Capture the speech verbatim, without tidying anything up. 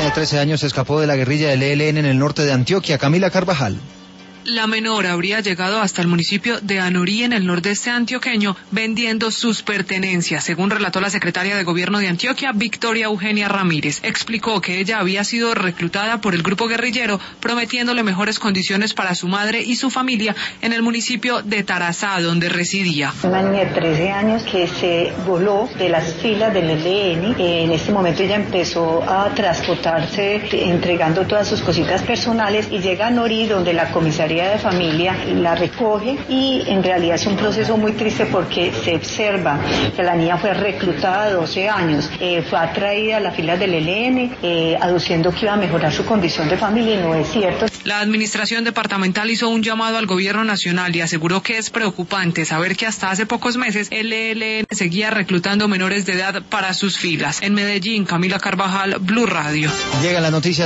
de trece años escapó de la guerrilla del E L N en el norte de Antioquia. Camila Carvajal. La menor habría llegado hasta el municipio de Anorí, en el nordeste antioqueño, vendiendo sus pertenencias. Según relató la secretaria de Gobierno de Antioquia, Victoria Eugenia Ramírez, explicó que ella había sido reclutada por el grupo guerrillero, prometiéndole mejores condiciones para su madre y su familia en el municipio de Tarazá, donde residía. Una niña de trece años que se voló de las filas del E L N. En este momento ella empezó a transportarse, entregando todas sus cositas personales, y llega a Anorí, donde la comisaría de familia la recoge, y en realidad es un proceso muy triste porque se observa que la niña fue reclutada a doce años, eh, fue atraída a las filas del E L N, eh, aduciendo que iba a mejorar su condición de familia, y no es cierto. La administración departamental hizo un llamado al gobierno nacional y aseguró que es preocupante saber que hasta hace pocos meses el E L N seguía reclutando menores de edad para sus filas. En Medellín, Camila Carvajal, Blue Radio. Llega la noticia.